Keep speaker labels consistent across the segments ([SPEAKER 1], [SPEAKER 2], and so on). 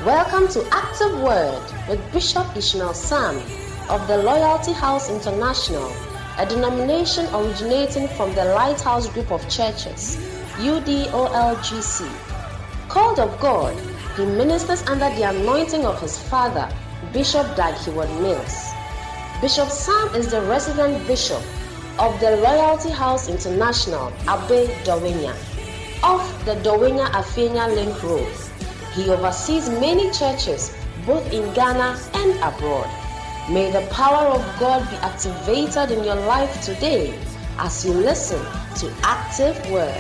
[SPEAKER 1] Welcome to Active Word with Bishop Ishmael Sam of the Loyalty House International, a denomination originating from the Lighthouse Group of Churches, UDOLGC. Called of God, he ministers under the anointing of his father, Bishop Dag Heward-Mills. Bishop Sam is the resident bishop of the Loyalty House International, Abe Dawenya, off the Dawenya-Afenya Link Road. He oversees many churches, both in Ghana and abroad. May the power of God be activated in your life today as you listen to Active Word.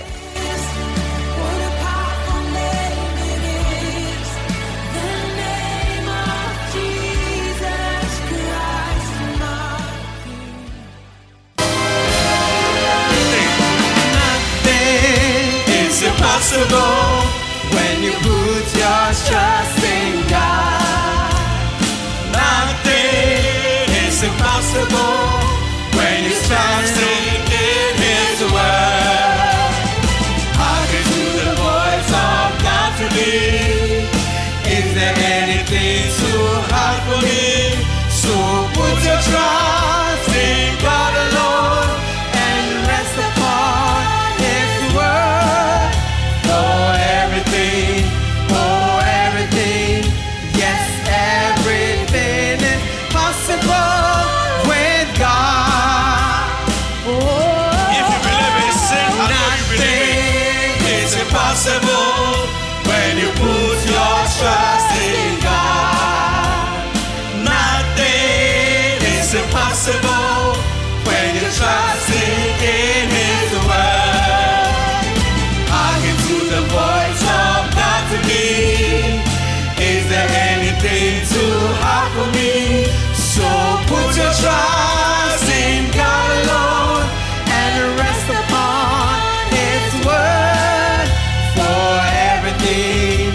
[SPEAKER 2] Impossible when you put your trust in God. Nothing is impossible when you trust in His word. Hearken to the voice of God today. Is there anything too hard for Him? So put your trust in God alone and rest upon His word. Yes, everything is possible with God. If you believe it, sing. Nothing is impossible when you put your trust in God. Nothing is impossible when you trust in His word. Hearken to the voice of God to me. Is there anything too hard for me? So put your trust in God alone and rest upon His word. For everything,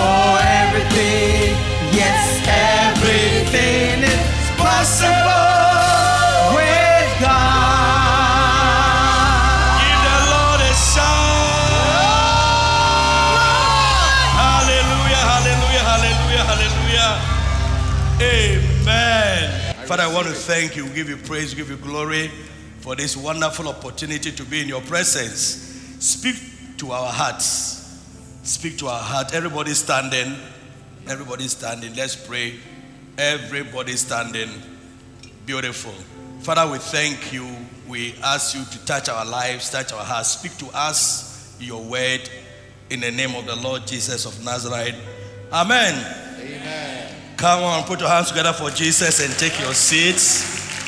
[SPEAKER 2] yes, everything is possible with God. Give the Lord a shout. Hallelujah, hallelujah, hallelujah, hallelujah. Amen. Father, I want to thank you, give you praise, give you glory for this wonderful opportunity to be in your presence. Speak to our hearts. Speak to our heart. Everybody standing. Everybody standing. Let's pray. Everybody standing. Beautiful. Father, we thank you. We ask you to touch our lives, touch our hearts. Speak to us your word in the name of the Lord Jesus of Nazareth. Amen. Amen. Come on, put your hands together for Jesus and take your seats.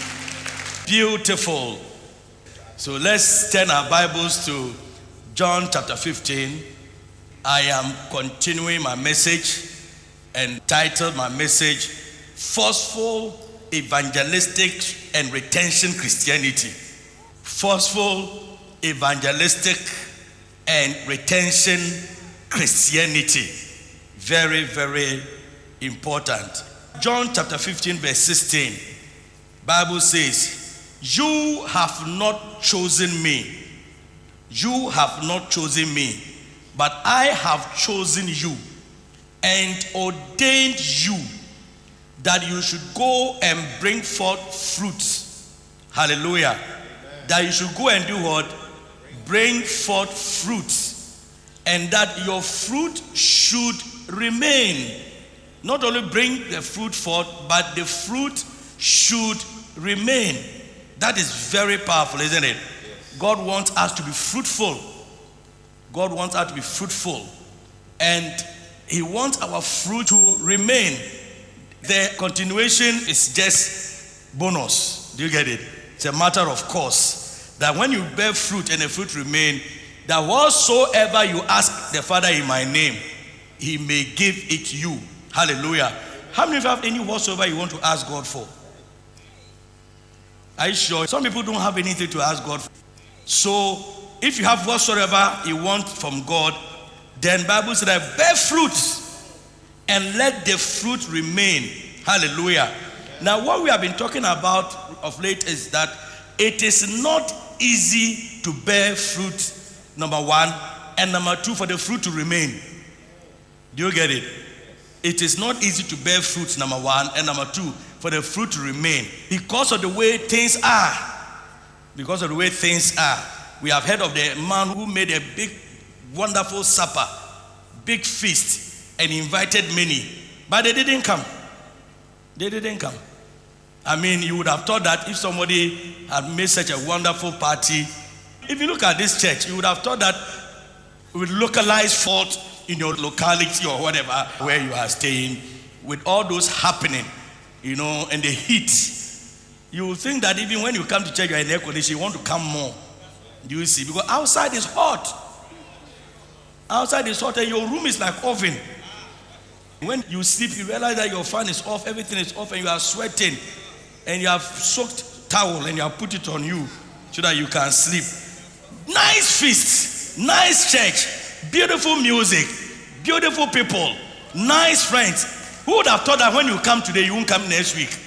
[SPEAKER 2] Beautiful. So let's turn our Bibles to John chapter 15. I am continuing my message and titled my message, Forceful Evangelistic and Retention Christianity. Forceful Evangelistic and Retention Christianity. Very, very important. John chapter 15 verse 16. Bible says, you have not chosen me. You have not chosen me, but I have chosen you and ordained you that you should go and bring forth fruits. Hallelujah. Amen. That you should go and do what? Bring forth fruits. And that your fruit should remain. Not only bring the fruit forth, but the fruit should remain. That is very powerful, isn't it? Yes. God wants us to be fruitful. God wants us to be fruitful. And He wants our fruit to remain. The continuation is just bonus. Do you get it? It's a matter of course. That when you bear fruit and the fruit remain, that whatsoever you ask the Father in my name, He may give it you. Hallelujah. How many of you have any whatsoever you want to ask God for? Are you sure? Some people don't have anything to ask God for. So, if you have whatsoever you want from God, then Bible says that bear fruit and let the fruit remain. Hallelujah. Now, what we have been talking about of late is that it is not easy to bear fruit, number one, and number two, for the fruit to remain. Do you get it? it is not easy to bear fruit, number one, and number two, for the fruit to remain because of the way things are. Because of the way things are. We have heard of the man who made a big, wonderful supper, big feast, and invited many, but they didn't come. They didn't come. I mean, you would have thought that if somebody had made such a wonderful party, if you look at this church, you would have thought that with localized fault in your locality or whatever, where you are staying, with all those happening, and the heat, you will think that even when you come to church, you are in air conditioning, you want to come more. Do you see? Because outside is hot. Outside is hot and your room is like oven. When you sleep, you realize that your fan is off, everything is off, and you are sweating. And you have soaked towel and you have put it on you so that you can sleep. Nice feast, nice church, beautiful music, beautiful people, nice friends. Who would have thought that when you come today, you won't come next week?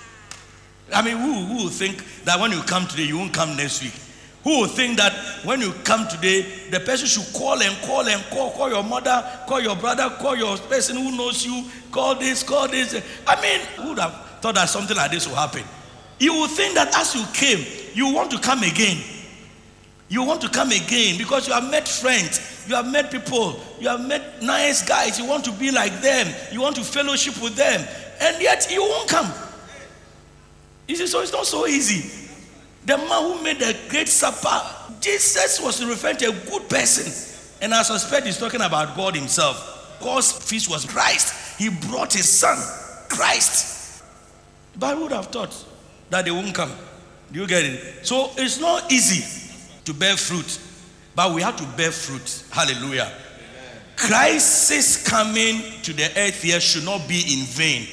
[SPEAKER 2] I mean, who would think that when you come today, you won't come next week? Who would think that when you come today, the person should call call your mother, call your brother, call your person who knows you, call this. I mean, who would have thought that something like this will happen? You will think that as you came, you want to come again. You want to come again because you have met friends, you have met people, you have met nice guys, you want to be like them, you want to fellowship with them, and yet you won't come. You see, so it's not so easy. The man who made the great supper, Jesus was referring to a good person. And I suspect he's talking about God himself. God's feast was Christ. He brought his son, Christ. But who would have thought that they won't come? Do you get it? So it's not easy to bear fruit, but we have to bear fruit. Hallelujah. Amen. Christ's coming to the earth here should not be in vain.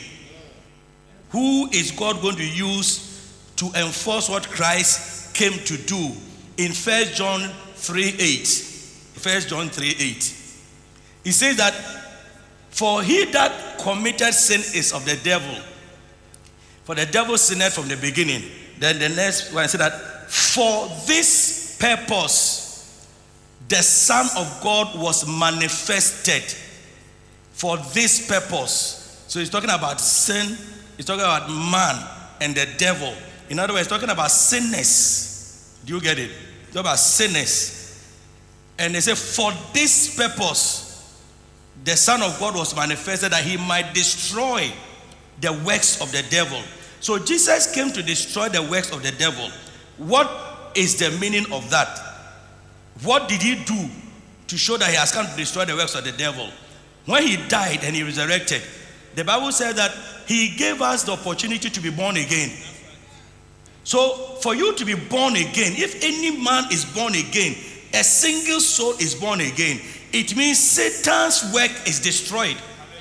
[SPEAKER 2] Who is God going to use to enforce what Christ came to do? In 1 John 3:8. 1 John 3:8. He says that, for he that committed sin is of the devil. For the devil sinned from the beginning. Then the next one said that, for this purpose the Son of God was manifested. For this purpose. So he's talking about sin. He's talking about man and the devil. In other words, talking about sinners. Do you get it? Talking about sinners. And they say, for this purpose, the Son of God was manifested that he might destroy the works of the devil. So Jesus came to destroy the works of the devil. What is the meaning of that? What did he do to show that he has come to destroy the works of the devil? When he died and he resurrected, the Bible said that he gave us the opportunity to be born again. So for you to be born again, if any man is born again, a single soul is born again, it means Satan's work is destroyed.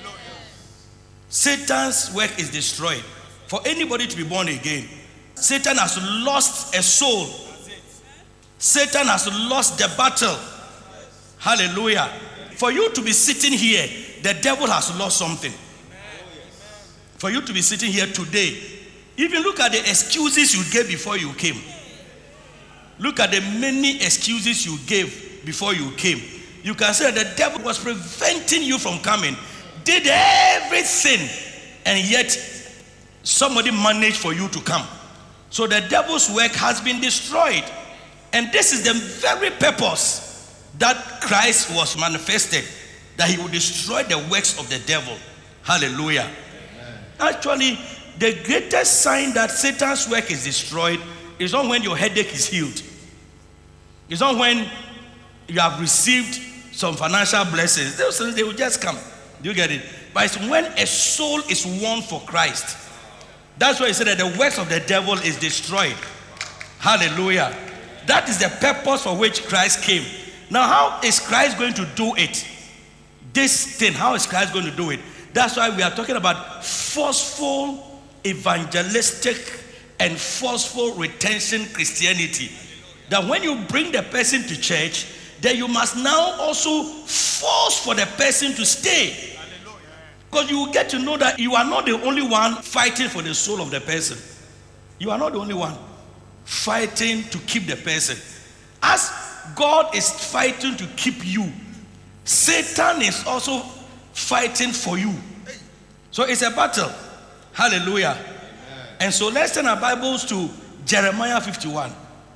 [SPEAKER 2] Satan's work is destroyed. For anybody to be born again, Satan has lost a soul. Satan has lost the battle. Hallelujah. For you to be sitting here, the devil has lost something. For you to be sitting here today, even look at the excuses you gave before you came. Look at the many excuses you gave before you came. You can say the devil was preventing you from coming, did everything, and yet somebody managed for you to come. So the devil's work has been destroyed. And this is the very purpose that Christ was manifested, that he would destroy the works of the devil. Hallelujah. Amen. Actually, the greatest sign that Satan's work is destroyed is not when your headache is healed. It's not when you have received some financial blessings. Those things, they will just come. Do you get it? But it's when a soul is won for Christ. That's why he said that the works of the devil is destroyed. Hallelujah. That is the purpose for which Christ came. Now, how is Christ going to do it? This thing, how is Christ going to do it? That's why we are talking about forceful, evangelistic, and forceful retention Christianity. That when you bring the person to church, then you must now also force for the person to stay. Because you will get to know that you are not the only one fighting for the soul of the person. You are not the only one fighting to keep the person. As God is fighting to keep you, Satan is also fighting for you. So it's a battle. Hallelujah. And so let's turn our Bibles to Jeremiah 51.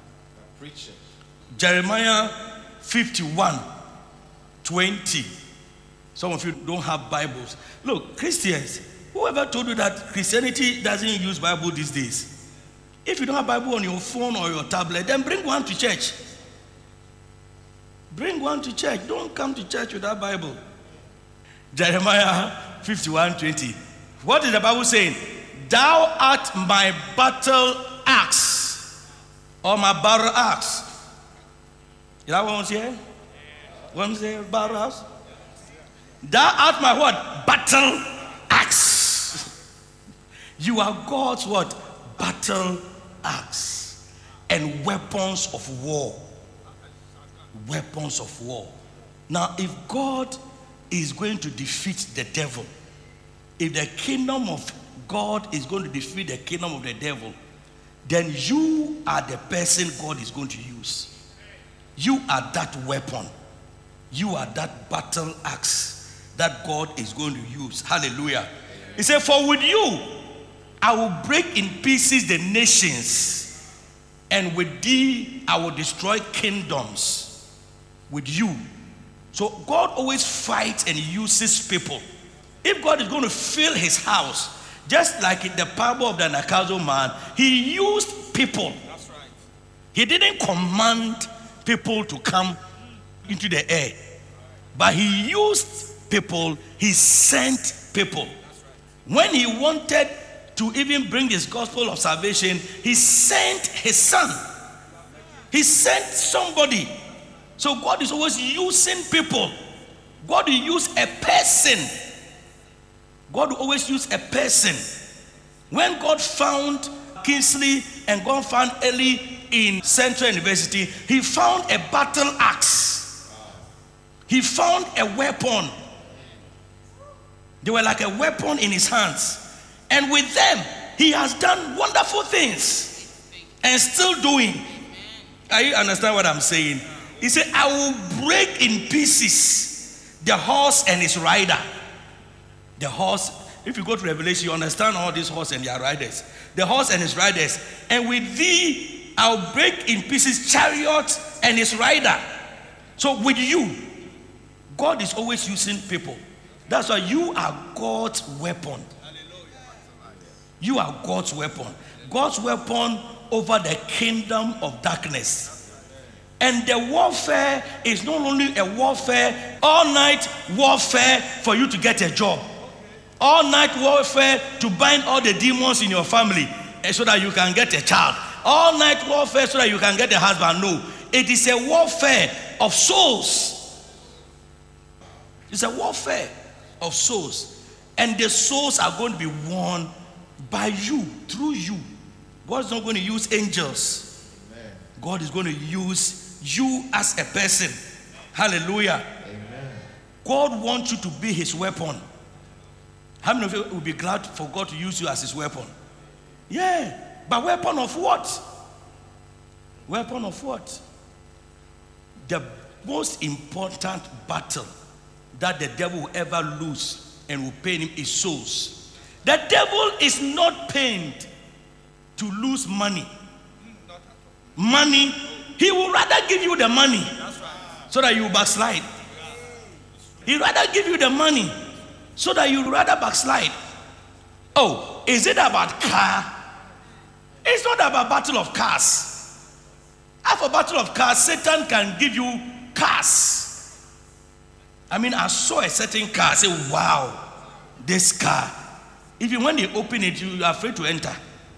[SPEAKER 2] Jeremiah 51, 20. Some of you don't have Bibles. Look, Christians, whoever told you that Christianity doesn't use Bible these days? If you don't have Bible on your phone or your tablet, then bring one to church. Bring one to church. Don't come to church without Bible. Jeremiah 51, 20. What is the Bible saying? Thou art my battle axe, or my battle axe. Is that what I'm saying? What I'm saying, battle axe? Thou art my what? Battle axe. You are God's what? Battle axe. And weapons of war. Weapons of war. Now, if God is going to defeat the devil, if the kingdom of God is going to defeat the kingdom of the devil, then you are the person God is going to use. You are that weapon. You are that battle axe that God is going to use. Hallelujah. He said, for with you, I will break in pieces the nations, and with thee, I will destroy kingdoms. With you. So God always fights and uses people. If God is going to fill his house, just like in the parable of the Nakazo man, he used people. That's right. He didn't command people to come into the air, but he used people. He sent people. When he wanted to even bring his gospel of salvation, he sent his son. He sent somebody. So God is always using people. God will use a person. God will always use a person. When God found Kingsley and God found Eli in Central University, he found a battle axe. He found a weapon. They were like a weapon in his hands. And with them, he has done wonderful things and still doing. Are you understand what I'm saying? He said, I will break in pieces the horse and his rider. The horse, if you go to Revelation, you understand all these horses and their riders. The horse and his riders. And with thee, I'll break in pieces chariot and his rider. So with you, God is always using people. That's why you are God's weapon. You are God's weapon. God's weapon over the kingdom of darkness. And the warfare is not only a warfare, all-night warfare for you to get a job. All-night warfare to bind all the demons in your family so that you can get a child. All-night warfare so that you can get a husband. No. It is a warfare of souls. It's a warfare of souls. And the souls are going to be won by you, through you. God is not going to use angels. Amen. God is going to use you as a person. Hallelujah. Amen. God wants you to be his weapon. How many of you will be glad for God to use you as his weapon? Yeah. But weapon of what? Weapon of what? The most important battle that the devil will ever lose and will pain him is souls. The devil is not pained to lose money. Money. He will rather give you the money so that you backslide. He rather give you the money so that you rather backslide. Oh, is it about car? It's not about battle of cars. After battle of cars, Satan can give you cars. I mean, I saw a certain car. I said, wow, this car. Even when they open it, you are afraid to enter.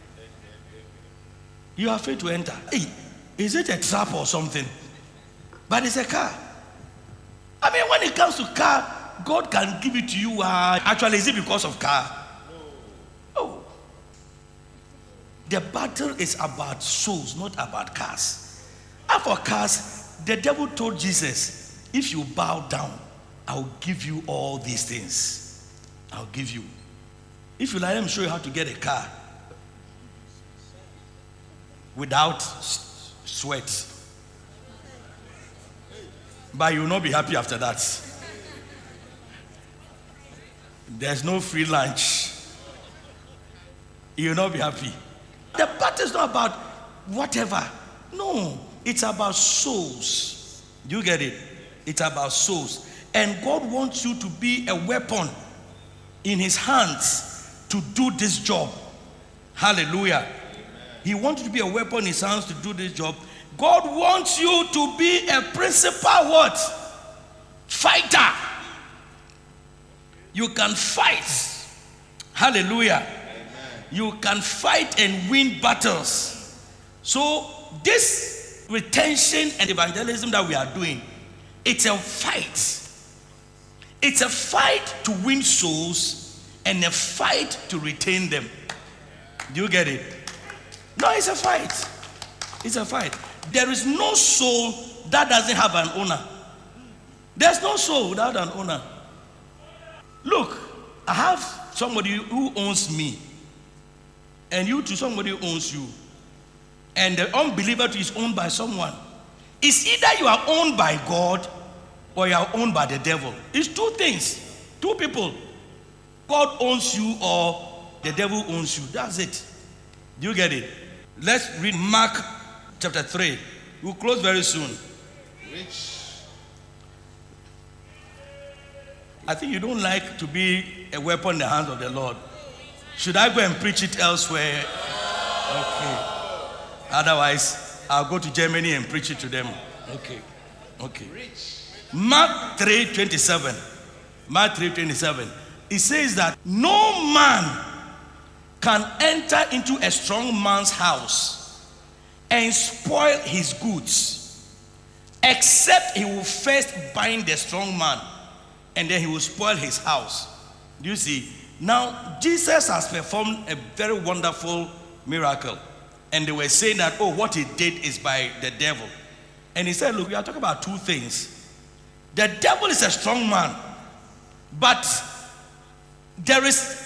[SPEAKER 2] You are afraid to enter. Hey, is it a trap or something? But it's a car. I mean, when it comes to car, God can give it to you. Actually, is it because of car? No. The battle is about souls, not about cars. And for cars, the devil told Jesus, if you bow down, I'll give you all these things. I'll give you. If you let him show you how to get a car without sweat, but you will not be happy after that. There's no free lunch. You will not be happy. The battle is not about whatever. No, it's about souls. You get it? It's about souls. And God wants you to be a weapon in his hands to do this job. Hallelujah. Amen. He wants you to be a weapon in his hands to do this job. God wants you to be a principal what? Fighter. You can fight. Hallelujah. Amen. You can fight and win battles. So this retention and evangelism that we are doing, it's a fight. It's a fight to win souls and a fight to retain them. Do you get it? No, it's a fight. It's a fight. There is no soul that doesn't have an owner. There's no soul without an owner. Look, I have somebody who owns me, and you to somebody who owns you, and the unbeliever is owned by someone. It's either you are owned by God or you are owned by the devil. It's two things, two people. God owns you or the devil owns you. That's it. Do you get it? Let's read Mark chapter 3. We'll close very soon. I think you don't like to be a weapon in the hands of the Lord. Should I go and preach it elsewhere? Okay. Otherwise, I'll go to Germany and preach it to them. Okay. Mark 3:27. Mark 3:27. It says that no man can enter into a strong man's house and spoil his goods, except he will first bind the strong man, and then he will spoil his house. Do you see? Now, Jesus has performed a very wonderful miracle. And they were saying that, oh, what he did is by the devil. And he said, look, we are talking about two things. The devil is a strong man, but there is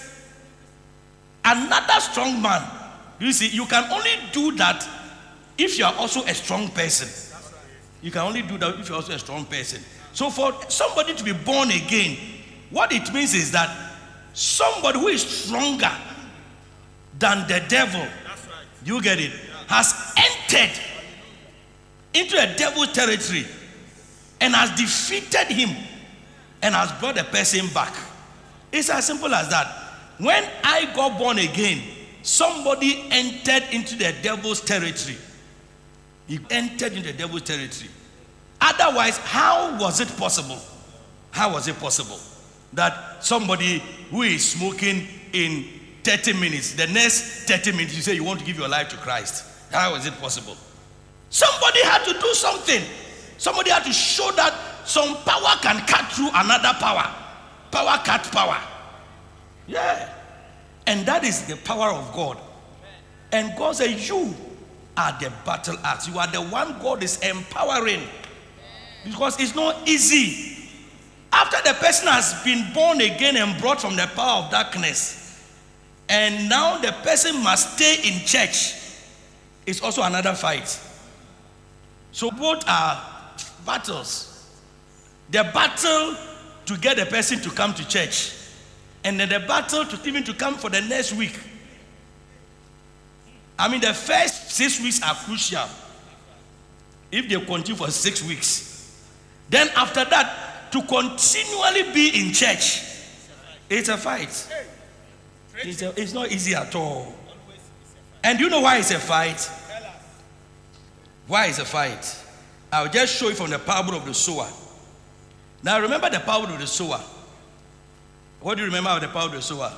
[SPEAKER 2] another strong man. You see, you can only do that if you are also a strong person. You can only do that if you're also a strong person. So for somebody to be born again, what it means is that somebody who is stronger than the devil, you get it, has entered into a devil's territory and has defeated him and has brought the person back. It's as simple as that. When I got born again, somebody entered into the devil's territory. He entered into the devil's territory. Otherwise, how was it possible? How was it possible that somebody who is smoking in 30 minutes, the next 30 minutes you say you want to give your life to Christ? How is it possible? Somebody had to do something. Somebody had to show that some power can cut through another power. Power cut power. Yeah. And that is the power of God. And God said, you are the battle axe. You are the one God is empowering. Because it's not easy. After the person has been born again and brought from the power of darkness, and now the person must stay in church, it's also another fight. So both are battles. The battle to get the person to come to church, and then the battle to even to come for the next week. I mean, the first 6 weeks are crucial. If they continue for 6 weeks, then after that, to continually be in church, it's a fight. It's not easy at all. And do you know why it's a fight? Why it's a fight? I'll just show you from the parable of the sower. Now remember the parable of the sower. What do you remember of the parable of the sower?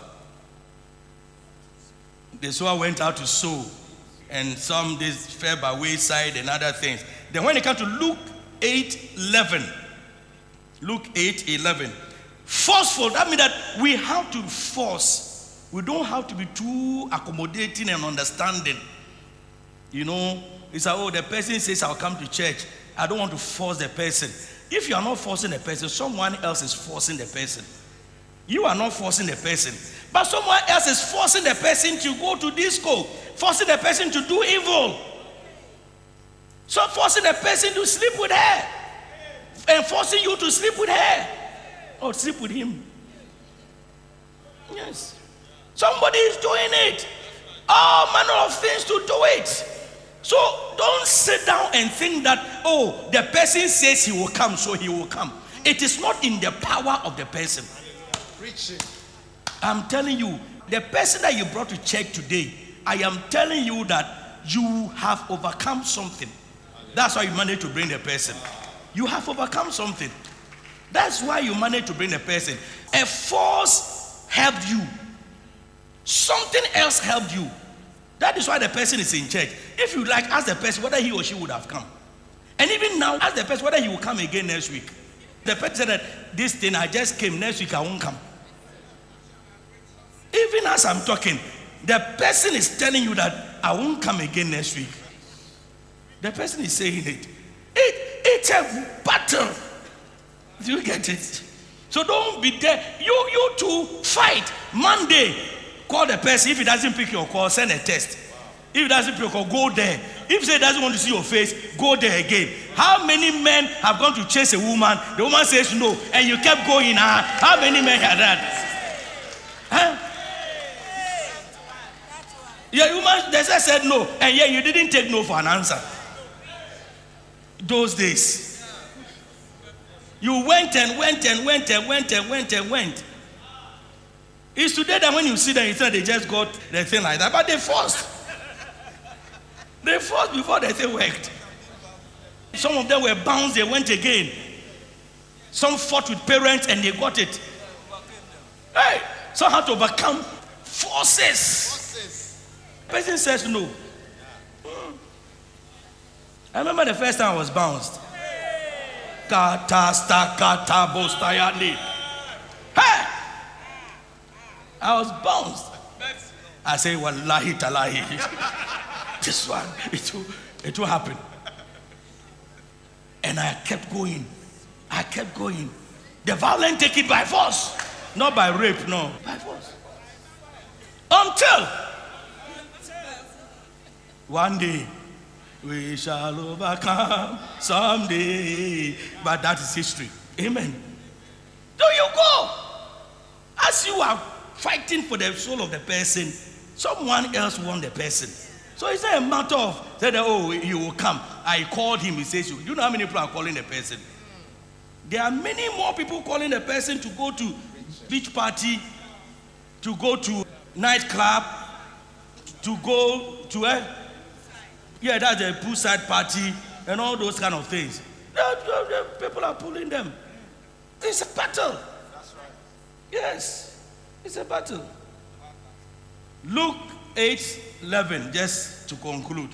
[SPEAKER 2] The sower went out to sow, and some days fell by wayside and other things. Then when it comes to Luke 8:11, Luke 8:11, forceful, that means that we have to force. We don't have to be too accommodating and understanding. You know, it's like, oh, the person says I'll come to church. I don't want to force the person. If you are not forcing the person, someone else is forcing the person. You are not forcing the person, but someone else is forcing the person to go to disco, forcing the person to do evil. So forcing the person to sleep with her, and forcing you to sleep with her or sleep with him. Yes. Somebody is doing it. All manner of things to do it. So don't sit down and think that, oh, the person says he will come, so he will come. It is not in the power of the person. I'm telling you, the person that you brought to church today, I am telling you that you have overcome something. That's why you managed to bring the person. You have overcome something. That's why you managed to bring the person. A force helped you. Something else helped you. That is why the person is in church. If you like, ask the person whether he or she would have come. And even now, ask the person whether he will come again next week. The person said that this thing, I just came, next week I won't come. Even as I'm talking, the person is telling you that I won't come again next week. The person is saying it. It's a battle. Do you get it? So don't be there. You two fight. Monday, call the person. If he doesn't pick your call, send a text. If he doesn't pick your call, go there. If he doesn't want to see your face, go there again. How many men have gone to chase a woman? The woman says no, and you kept going. How many men had that? Huh? Yeah, woman, the guy said no, and yeah, you didn't take no for an answer. Those days, you went and went and went and went and went and went. It's today that when you see them, you think they just got the thing like that, but they forced. They fought before the thing worked. Some of them were bounced, they went again. Some fought with parents and they got it. Hey, some had to overcome forces. Person says no. I remember the first time I was bounced. Hey! I was bounced. I say, wallahi talahi. This one, it will happen. And I kept going. I kept going. The violent take it by force. Not by rape, no. By force. Until one day, we shall overcome someday. But that is history. Amen. So you go. As you are fighting for the soul of the person, someone else won the person. So it's not a matter of saying, oh, he will come. I called him, he says, you know how many people are calling the person? There are many more people calling the person to go to beach party, to go to nightclub, to go to yeah, that's a poolside party and all those kind of things. People are pulling them. It's a battle. That's right. Yes, it's a battle. Luke 8:11, just to conclude.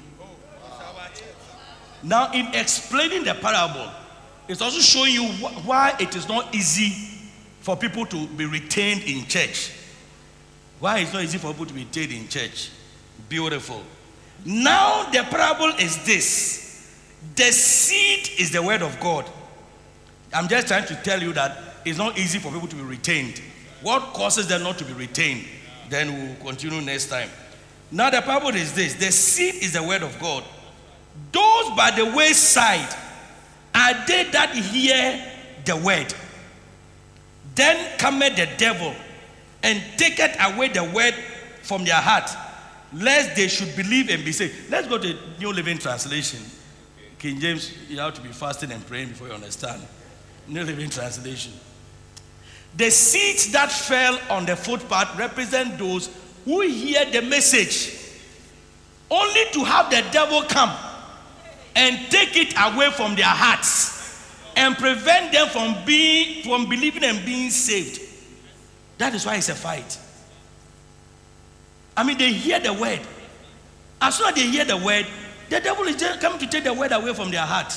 [SPEAKER 2] Now, in explaining the parable, it's also showing you why it is not easy for people to be retained in church. Why it's not easy for people to be retained in church. Beautiful. Now, the parable is this. The seed is the word of God. I'm just trying to tell you that it's not easy for people to be retained. What causes them not to be retained? Then we'll continue next time. Now the parable is this. The seed is the word of God. Those by the wayside are they that hear the word. Then cometh the devil and taketh away the word from their heart, lest they should believe and be saved. Let's go to New Living Translation. King James, you have to be fasting and praying before you understand. New Living Translation. The seeds that fell on the footpath represent those who hear the message, only to have the devil come and take it away from their hearts and prevent them from believing and being saved. That is why it's a fight. I mean, they hear the word. As soon as they hear the word, the devil is just coming to take the word away from their heart.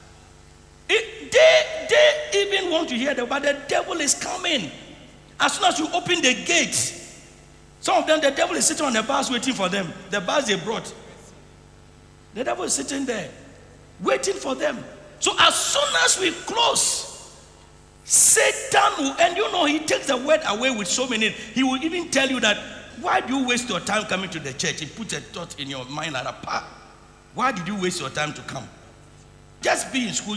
[SPEAKER 2] They even want to hear the word, but the devil is coming. As soon as you open the gate, some of them, the devil is sitting on the bus waiting for them. The bus they brought. The devil is sitting there, waiting for them. So as soon as we close, Satan will, and you know, he takes the word away with so many. He will even tell you that, why do you waste your time coming to the church? He puts a thought in your mind like a why did you waste your time to come? Just be in school.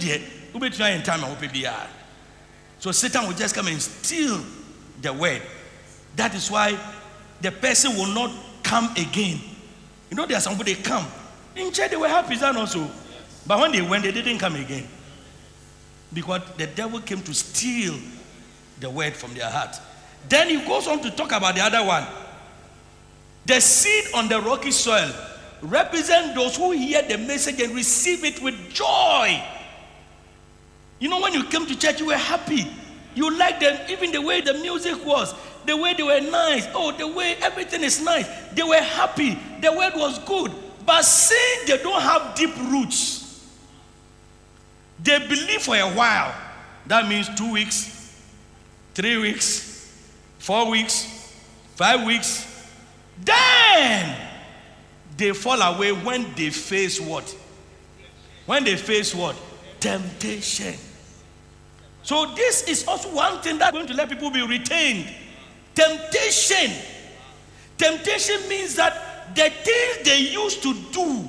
[SPEAKER 2] So Satan will just come and steal the word. That is why the person will not come again. You know, there are some people, they come. In church, they were happy, is that also? But when they went, they didn't come again. Because the devil came to steal the word from their heart. Then he goes on to talk about the other one. The seed on the rocky soil represent those who hear the message and receive it with joy. You know, when you came to church, you were happy. You liked them, even the way the music was, the way they were nice. Oh, the way everything is nice. They were happy. The word was good. But since they don't have deep roots, they believe for a while. That means 2 weeks, 3 weeks, 4 weeks, 5 weeks. Then they fall away when they face what? When they face what? Temptation. So this is also one thing that's going to let people be retained. Temptation. Temptation means that the things they used to do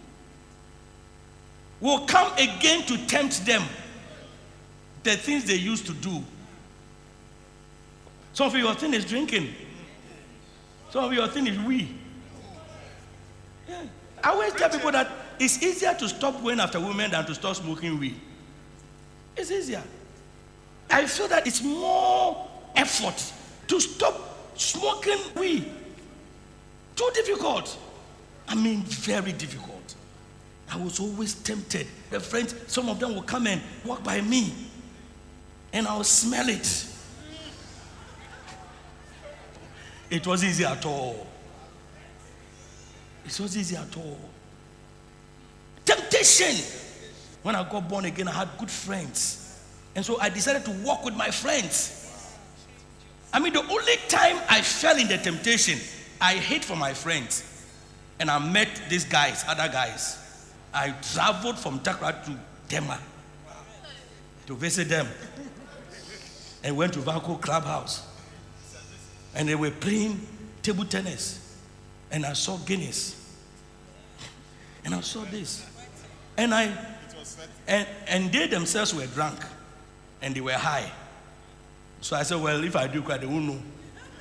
[SPEAKER 2] will come again to tempt them. The things they used to do. Some of your thing is drinking. Some of your thing is weed. Yeah. I always tell people that it's easier to stop going after women than to stop smoking weed. It's easier. I feel that it's more effort to stop smoking weed. Too difficult. I mean, very difficult. I was always tempted. The friends, some of them will come and walk by me, and I'll smell it. It wasn't easy at all. It wasn't easy at all. Temptation. When I got born again, I had good friends. And so I decided to walk with my friends. I mean, the only time I fell in the temptation, I hid from my friends. And I met these guys, other guys. I traveled from Takra to Tema to visit them. And went to Vaco Clubhouse. And they were playing table tennis. And I saw Guinness. And I saw this. And they themselves were drunk. And they were high. So I said, well, if I do quite, they won't know.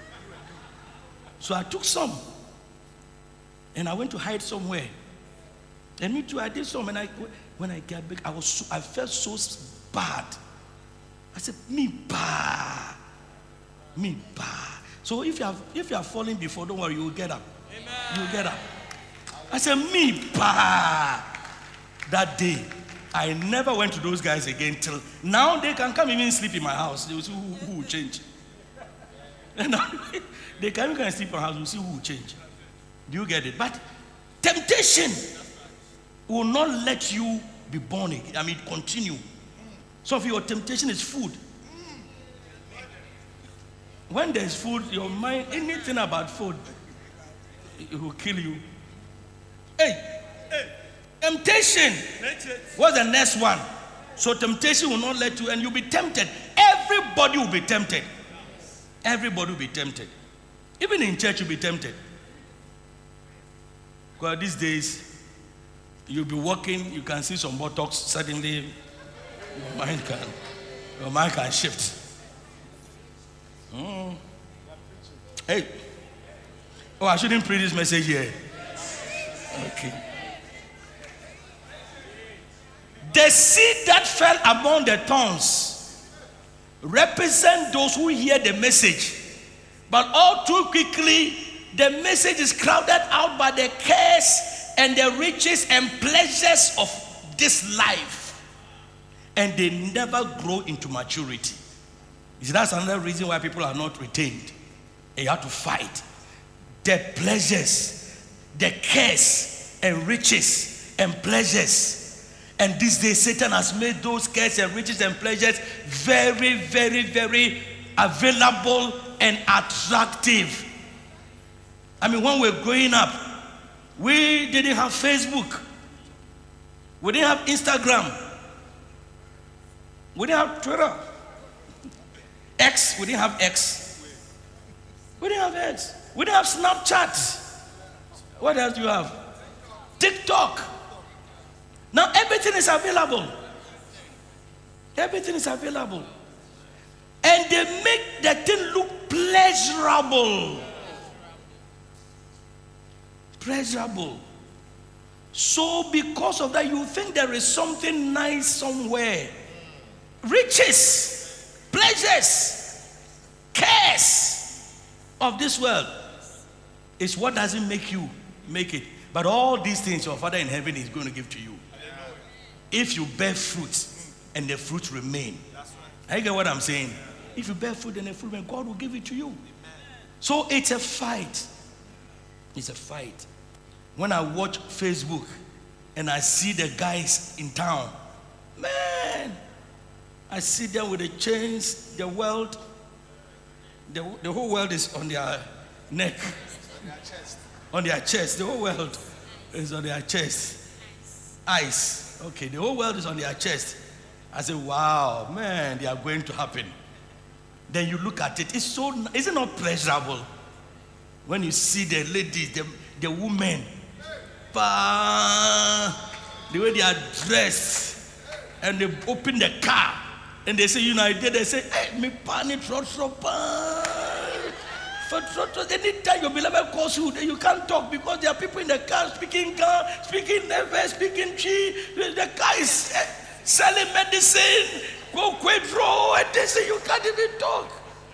[SPEAKER 2] So I took some. And I went to hide somewhere. And me too, I did some. And when I got back, I felt so bad. I said, me bad. Me bad. So if you are falling before, don't worry, you will get up. Amen. You will get up. I said, me bad. That day, I never went to those guys again till now. They can come even sleep in my house. They will see who will change. And now, they can even sleep in my house. We'll see who will change. Do you get it? But temptation will not let you be born again. I mean, continue. Some of your temptation is food. When there's food, your mind, anything about food, it will kill you. Hey. Temptation. What's the next one? So temptation will not let you, and you'll be tempted. Everybody will be tempted. Everybody will be tempted. Even in church, you'll be tempted. Because these days, you'll be walking, you can see some buttocks, suddenly your mind can shift. Hey. Oh, I shouldn't preach this message here. Okay. The seed that fell among the thorns represent those who hear the message. But all too quickly, the message is crowded out by the cares and the riches and pleasures of this life. And they never grow into maturity. You see, that's another reason why people are not retained. And you have to fight. The pleasures, the cares and riches and pleasures. And this day, Satan has made those cares and riches and pleasures very, very, very available and attractive. I mean, when we were growing up, we didn't have Facebook. We didn't have Instagram. We didn't have Twitter. X, we didn't have X. We didn't have X. We didn't have Snapchat. What else do you have? TikTok. Now everything is available. Everything is available. And and they make the thing look pleasurable. Pleasurable. So because of that, you think there is something nice somewhere. Riches, pleasures, cares of this world is what doesn't make you make it. But all these things your Father in heaven is going to give to you. If you bear fruit and the fruit remain. I get what I'm saying? If you bear fruit and the fruit remain, God will give it to you. So it's a fight. It's a fight. When I watch Facebook and I see the guys in town, man, I see them with the chains, the world, the whole world is on their neck, on their chest. The whole world is on their chest. Eyes, okay, the whole world is on their chest. I say, wow, man, they are going to happen. Then you look at it, is it not pleasurable? When you see the ladies, the women, the way they are dressed, and they open the car, and they say, they say, hey, me pani anytime your beloved calls you, you can't talk because there are people in the car speaking never, speaking chi. The car is selling medicine, go quadro, and they say you can't even talk.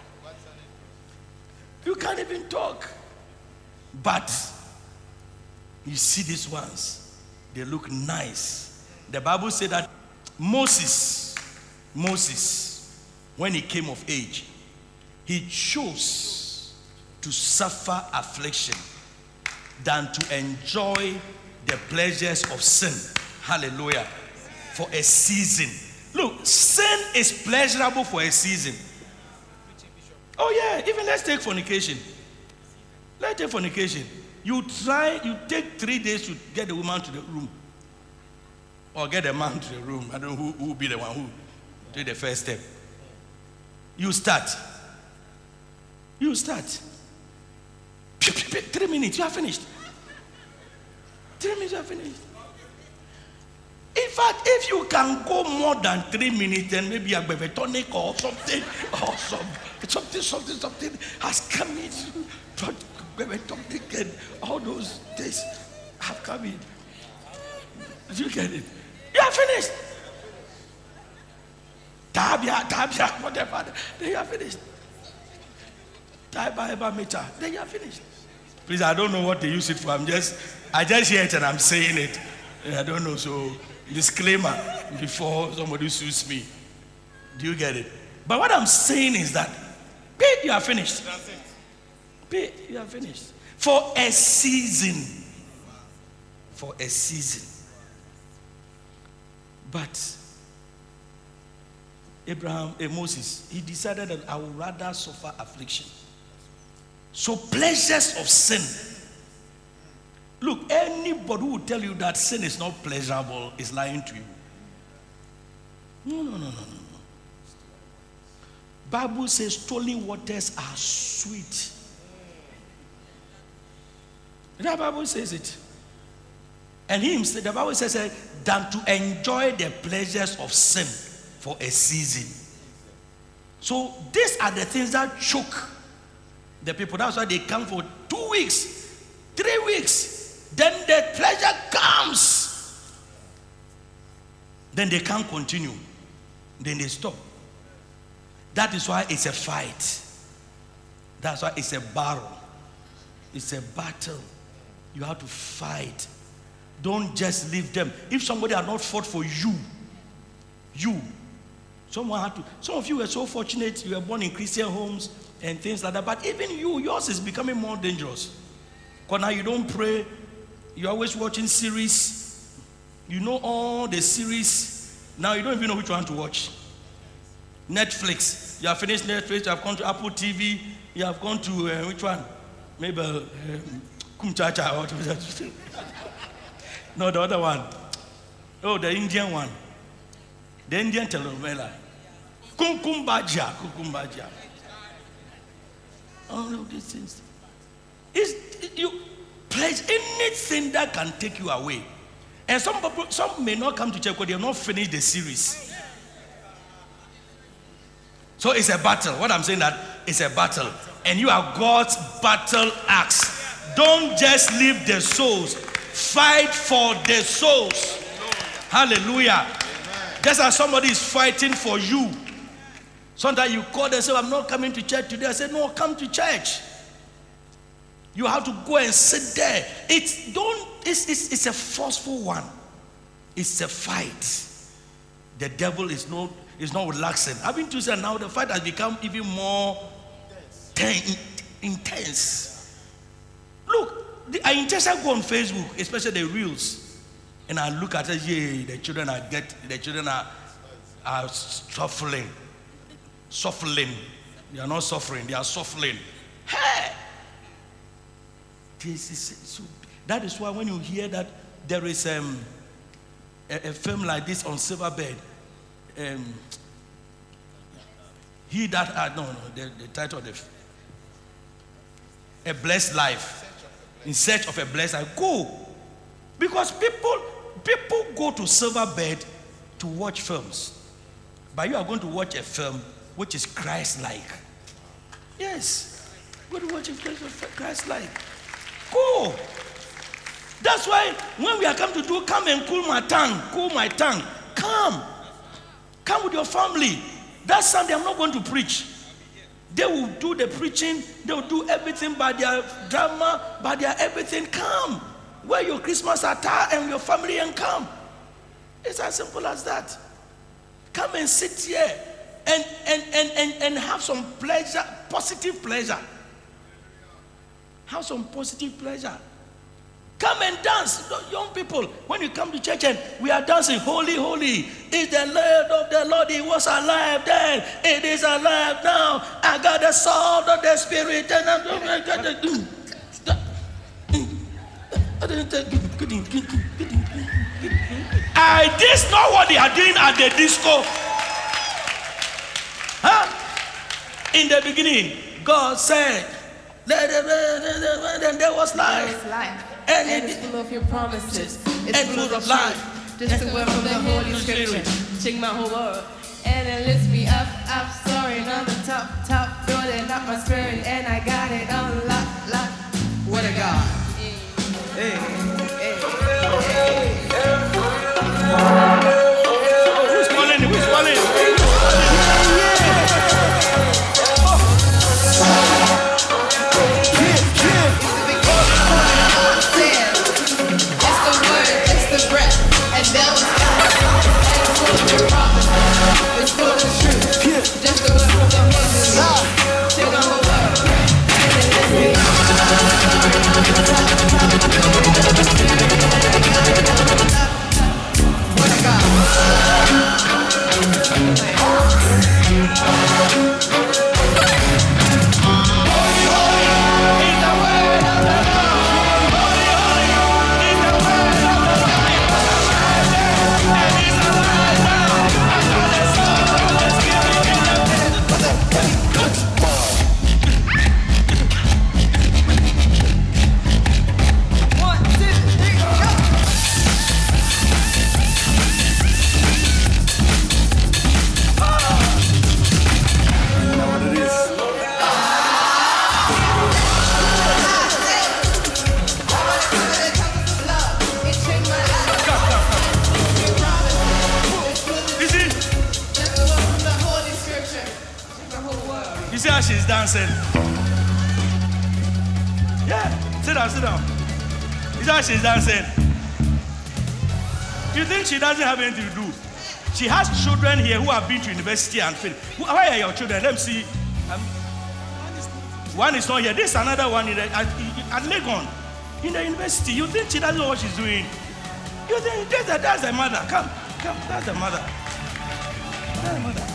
[SPEAKER 2] You can't even talk. But you see these ones, they look nice. The Bible said that Moses, when he came of age, he chose to suffer affliction than to enjoy the pleasures of sin. Hallelujah. For a season. Look, sin is pleasurable for a season. Oh yeah, even let's take fornication. Let's take fornication. You take 3 days to get the woman to the room. Or get the man to the room. I don't know who will be the one who did the first step. You start. 3 minutes, you are finished. 3 minutes, you are finished. In fact, if you can go more than 3 minutes, then maybe a baby tonic or something has come in. Baby tonic and all those days have come in. You get it? You are finished. Tabia, whatever. Then you are finished. Then you are finished. Please, I don't know what they use it for. I just hear it and I'm saying it. I don't know. So, disclaimer before somebody sues me. Do you get it? But what I'm saying is that, you are finished. You are finished. For a season. For a season. But Moses, he decided that I would rather suffer affliction. So pleasures of sin. Look, anybody who will tell you that sin is not pleasurable is lying to you. No. Bible says stolen waters are sweet. The Bible says it. And the Bible says than to enjoy the pleasures of sin for a season. So these are the things that choke the people. That's why they come for 2 weeks, 3 weeks. Then the pleasure comes. Then they can't continue. Then they stop. That is why it's a fight. That's why it's a battle. It's a battle. You have to fight. Don't just leave them. If somebody had not fought for you, someone had to. Some of you were so fortunate, you were born in Christian homes and things like that. But even yours is becoming more dangerous. Because now you don't pray. You're always watching series. You know all the series. Now you don't even know which one to watch. Netflix. You have finished Netflix. You have gone to Apple TV. You have gone to which one? Maybe Kumchacha or no, the other one. Oh, the Indian one. The Indian telenovela. Kukumbaja. All of these things. You pledge anything that can take you away. And some may not come to church because they have not finished the series. So it's a battle. What I'm saying that it's a battle. And you are God's battle axe. Don't just leave the souls. Fight for the souls. Hallelujah. Just as somebody is fighting for you. Sometimes you call them and say, I'm not coming to church today. I say, no, come to church. You have to go and sit there. It's a forceful one. It's a fight. The devil is not relaxing. I've been to say now the fight has become even more intense. Look, I intentionally go on Facebook, especially the reels, and I look at it. Yeah, the children are suffering. They are not suffering. They are suffering. Hey, that is why when you hear that there is a film like this on Silverbird, the title of A Blessed Life, In Search of a Blessed Life. Go, because people go to Silverbird to watch films, but you are going to watch a film which is Christ-like. Yes, go to watch a film Christ-like. Go. That's why when we are come to do, come and cool my tongue. Come with your family. That Sunday I'm not going to preach. They will do the preaching. They will do everything by their drama, by their everything. Come. Wear your Christmas attire and your family and come. It's as simple as that. Come and sit here and have some pleasure, positive pleasure. Have some positive pleasure. Come and dance, young people. When you come to church and we are dancing, holy, holy is the Lord of the Lord. He was alive then, it is alive now. I got the sword of the Spirit, and this is not what they are doing at the disco. Huh? In the beginning, God said, and there was life.
[SPEAKER 3] And it's full of your promises. It's
[SPEAKER 2] and full of life.
[SPEAKER 3] Just the word from the Holy Scripture. Sing my whole world. And it lifts me up, soaring on the top, building up my spirit, and I got it on lock. What a God. Hey.
[SPEAKER 2] Who's calling? She's dancing. Yeah, sit down. You see how she's dancing? You think she doesn't have anything to do? She has children here who have been to university and failed. Why are your children? Let me see. One is not here. This is another one at Legon in the university. You think she doesn't know what she's doing? You think that's the mother? Come, that's the mother. That's the mother.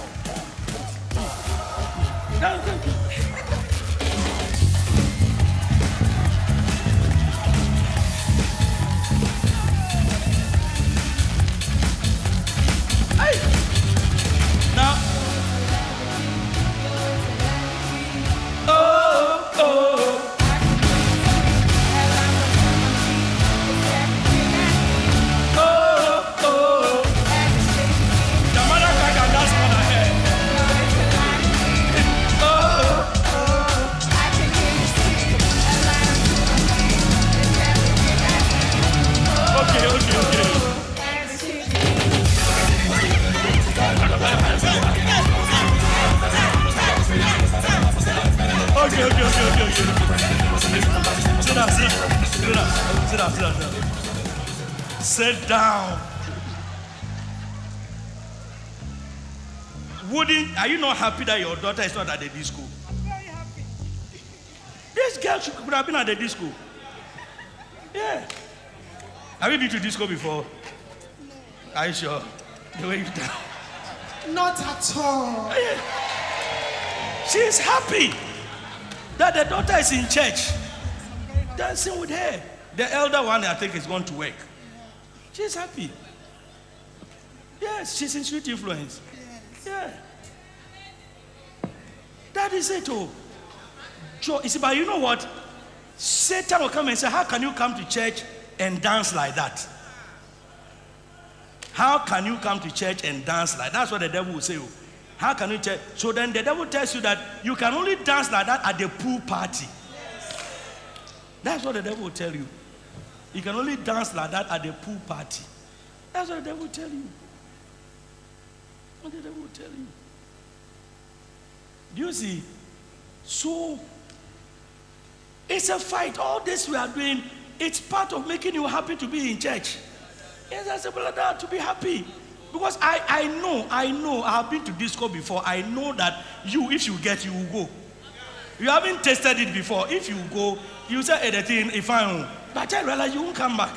[SPEAKER 2] Sit down, sit down, sit down, sit down, sit down, sit down. Sit down. Are you not happy that your daughter is not at the disco?
[SPEAKER 4] I'm very happy.
[SPEAKER 2] This girl could have been at the disco. Yeah. Have you been to disco before?
[SPEAKER 4] No.
[SPEAKER 2] Are you sure? The way you down.
[SPEAKER 4] Not at all.
[SPEAKER 2] Yeah. She's happy that the daughter is in church, dancing with her. The elder one, I think, is going to work. She's happy. Yes, she's in Sweet Influence. Yeah. That is it, oh. Joy. You see, but you know what? Satan will come and say, how can you come to church and dance like that? How can you come to church and dance like that? That's what the devil will say. Oh. How can you tell? So then the devil tells you that you can only dance like that at the pool party. That's what the devil will tell you. You can only dance like that at the pool party. That's what the devil will tell you. What the devil will tell you. Do you see? So it's a fight. All this we are doing, it's part of making you happy to be in church. It's as simple as that, to be happy. Because I know, I've been to disco before. I know that if you get, you will go. You haven't tasted it before. If you go, you say anything, if I don't. But I realize you won't come back.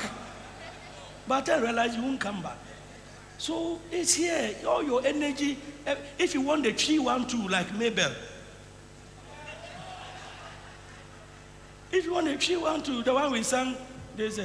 [SPEAKER 2] So it's here, all your energy. If you want the 3-1-2 like Mabel. If you want the 3-1-2, the one we sang, they say,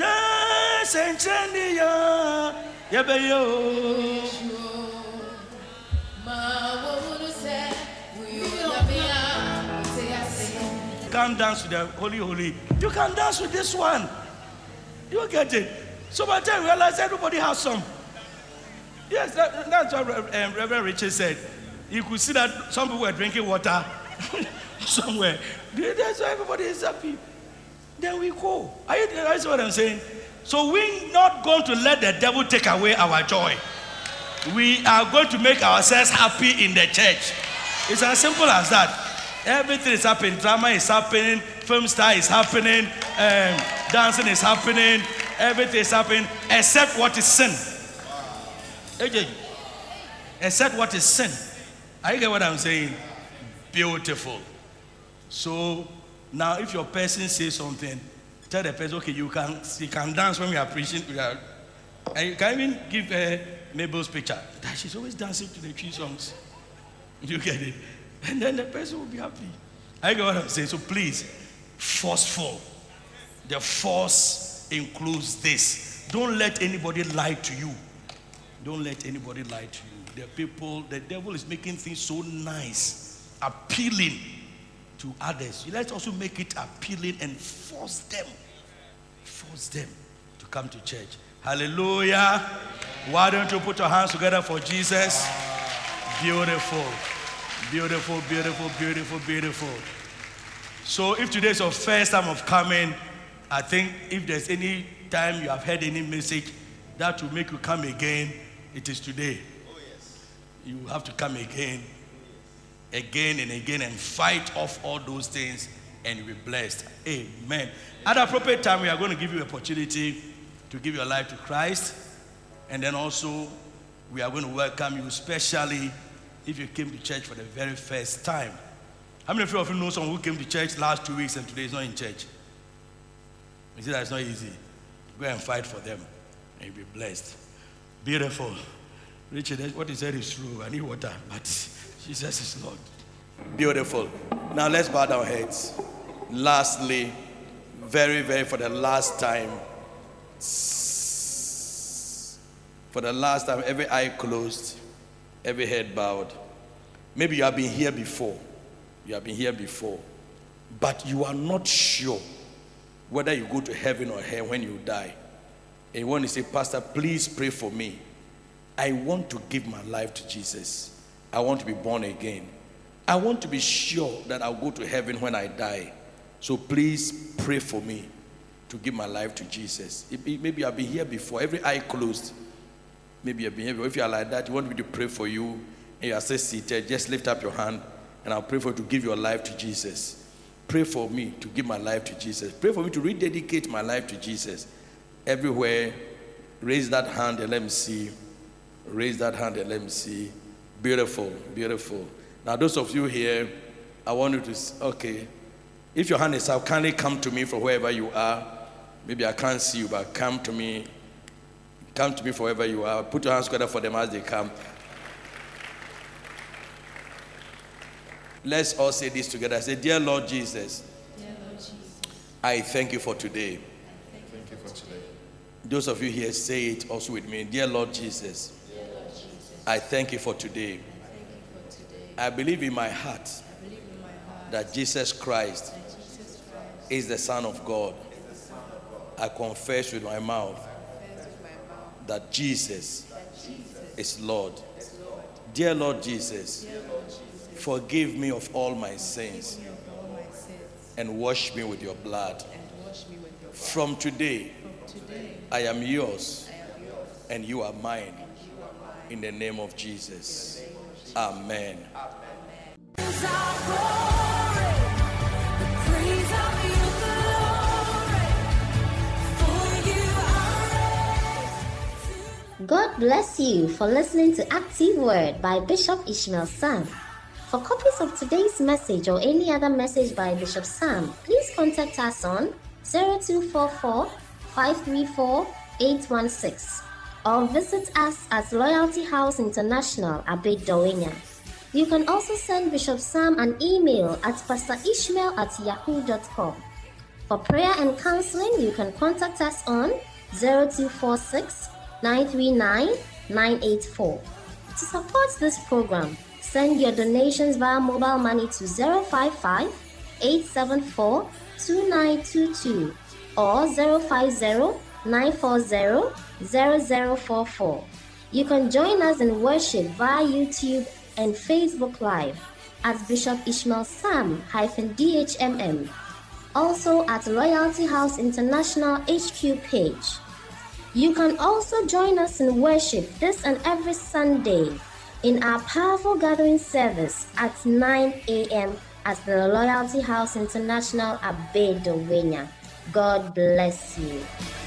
[SPEAKER 2] you can't dance with the holy. You can dance with this one. You get it? So by the time you realize everybody has some. Yes, that's what Reverend Richard said. You could see that some people were drinking water somewhere. That's why everybody is happy. Then we go. Are you see what I'm saying? So we're not going to let the devil take away our joy. We are going to make ourselves happy in the church. It's as simple as that. Everything is happening. Drama is happening. Film star is happening. Dancing is happening. Everything is happening except what is sin. Except what is sin. Are you get what I'm saying? Beautiful. So now if your person says something, tell the person, okay, you can dance when we are preaching. And you can even give Mabel's picture. That she's always dancing to the 3 songs. You get it? And then the person will be happy. I get what I'm saying. So please, forceful. The force includes this. Don't let anybody lie to you. Don't let anybody lie to you. The devil is making things so nice, appealing to others. Let's also make it appealing and force them to come to church. Hallelujah. Why don't you put your hands together for Jesus? Beautiful. Beautiful, beautiful, beautiful, beautiful. So if today is your first time of coming, I think if there's any time you have heard any message that will make you come again, it is today. Oh, yes. You have to come again and again, and fight off all those things, and you'll be blessed. Amen. At the appropriate time, we are going to give you an opportunity to give your life to Christ. And then also, we are going to welcome you, especially if you came to church for the very first time. How many of you know someone who came to church last 2 weeks and today is not in church? You see that it's not easy. Go and fight for them, and you'll be blessed. Beautiful. Richard, what he said is true. I need water, but Jesus is Lord. Beautiful. Now let's bow our heads. Lastly, very, very for the last time. For the last time, every eye closed, every head bowed. Maybe you have been here before. But you are not sure whether you go to heaven or hell when you die. And you want to say, Pastor, please pray for me. I want to give my life to Jesus. I want to be born again. I want to be sure that I'll go to heaven when I die. So please pray for me to give my life to Jesus. Maybe I've been here before, every eye closed. Maybe you've been here before. If you are like that, you want me to pray for you, and you are still seated, just lift up your hand, and I'll pray for you to give your life to Jesus. pray for me to give my life to Jesus. Pray for me to rededicate my life to Jesus. Everywhere, raise that hand and let me see. Raise that hand and let me see. Beautiful, beautiful. Now, those of you here, I want you to, okay. If your hand is up, kindly come to me from wherever you are. Maybe I can't see you, but come to me. Come to me from wherever you are. Put your hands together for them as they come. Let's all say this together. Say, Dear Lord Jesus, I thank you for today.
[SPEAKER 5] Thank you for today.
[SPEAKER 2] Those of you here, say it also with me. Dear Lord Jesus, I thank you for today. I believe in my heart that Jesus Christ is the Son of God. I confess with my mouth that Jesus is Lord. Dear Lord Jesus, forgive me of all my sins and wash me with your blood. From today, I am yours and you are mine. In the name of Jesus. Amen.
[SPEAKER 1] God bless you for listening to Active Word by Bishop Ishmael Sam. For copies of today's message or any other message by Bishop Sam, please contact us on 0244 534 816 or visit us at Loyalty House International, Abedowenya. You can also send Bishop Sam an email at pastorishmael@yahoo.com. For prayer and counseling, you can contact us on 0246 939 984. To support this program, send your donations via mobile money to 055 874 2922 or 050 940 0044. You can join us in worship via YouTube and Facebook Live at Bishop Ishmael Sam -DHMM. Also at Loyalty House International HQ page. You can also join us in worship this and every Sunday in our powerful gathering service at 9 a.m. at the Loyalty House International Abedowenya. God bless you.